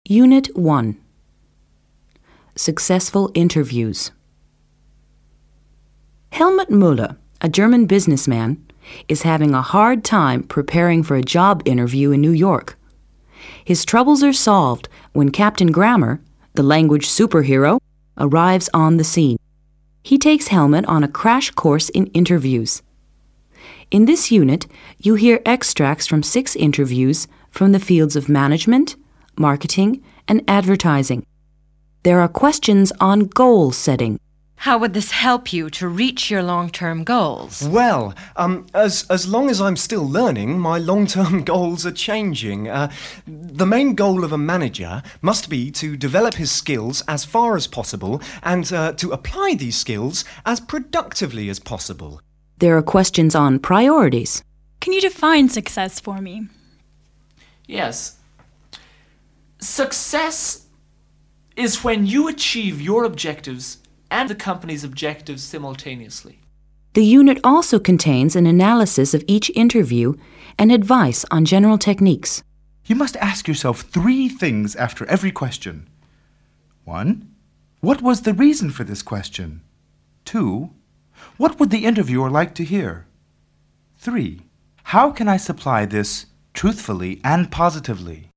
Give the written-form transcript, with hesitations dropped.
Unit 1. Successful Interviews. Helmut Müller, a German businessman, is having a hard time preparing for a job interview in New York. His troubles are solved when Captain Grammer, the language superhero, arrives on the scene. He takes Helmut on a crash course in interviews. In this unit, you hear extracts from 6 interviews from the fields of management, marketing, and advertising. There are questions on goal setting. How would this help you to reach your long-term goals? Well, as long as I'm still learning, my long-term goals are changing. The main goal of a manager must be to develop his skills as far as possible and to apply these skills as productively as possible. There are questions on priorities. Can you define success for me? Yes. Success is when you achieve your objectives and the company's objectives simultaneously. The unit also contains an analysis of each interview and advice on general techniques. You must ask yourself 3 things after every question. 1. What was the reason for this question? 2. What would the interviewer like to hear? 3. How can I supply this truthfully and positively?